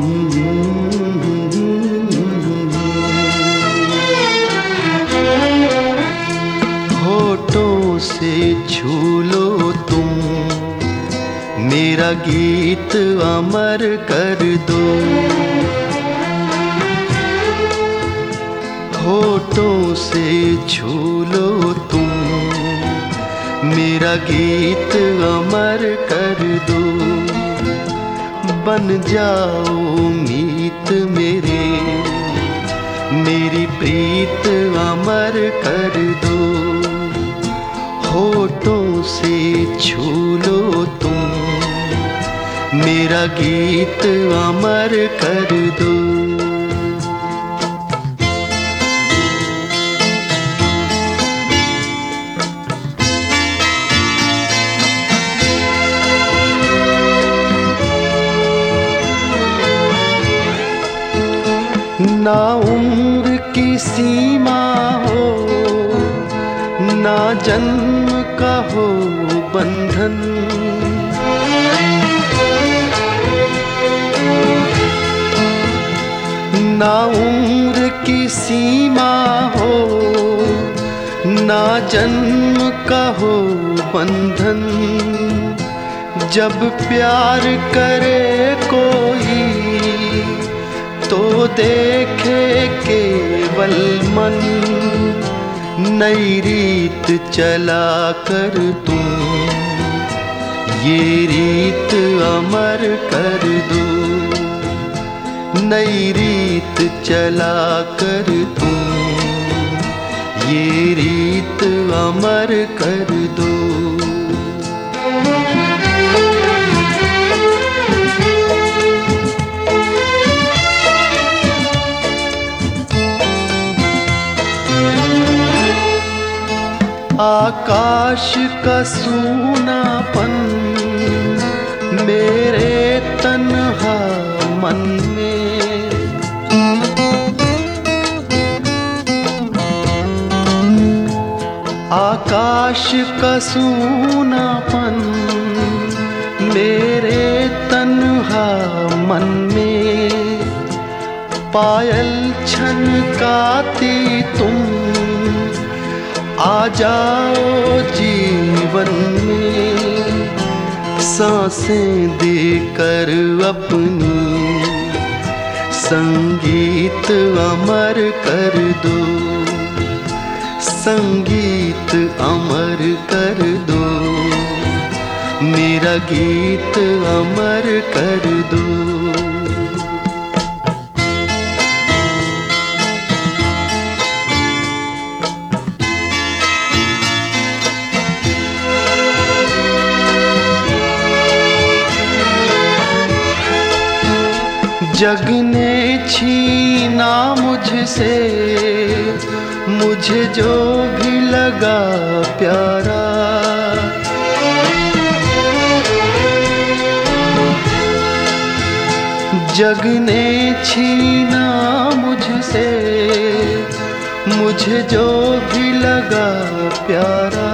होठों से छू लो तुम, मेरा गीत अमर कर दो। होठों से छू लो तुम, मेरा गीत अमर कर दो। बन जाओ मीत मेरे, मेरी प्रीत अमर कर दो। होठों से छू लो तुम, मेरा गीत अमर कर दो। ना उम्र की सीमा हो, ना जन्म का हो बंधन। ना उम्र की सीमा हो, ना जन्म का हो बंधन। जब प्यार करे कोई तो देखे केवल मन। नई रीत चला कर तुम, ये रीत अमर कर दो। नई रीत चला कर तुम, ये रीत अमर कर दो। आकाश का सूनापन मेरे तन्हा मन में। आकाश का सूनापन मेरे तन्हा मन में। पायल छनकाती तुम, आ जाओ जीवन में। सांसें देकर अपनी, संगीत अमर कर दो। संगीत अमर कर दो, मेरा गीत अमर कर दो। जग ने छीना मुझसे, मुझे जो भी लगा प्यारा। जग ने छीना मुझसे, मुझे जो भी लगा प्यारा।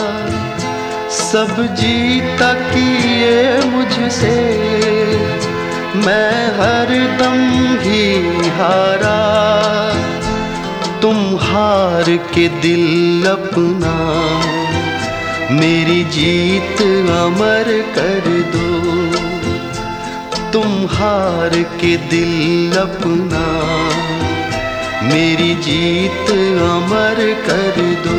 सब जीता किए मुझसे, मैं हरदम ही हारा। तुम हार के दिल अपना, मेरी जीत अमर कर दो। तुम हार के दिल अपना, मेरी जीत अमर कर दो।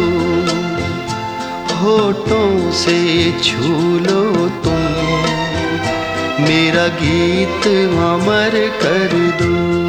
होठों से छू लो तुम, मेरा गीत अमर कर दो।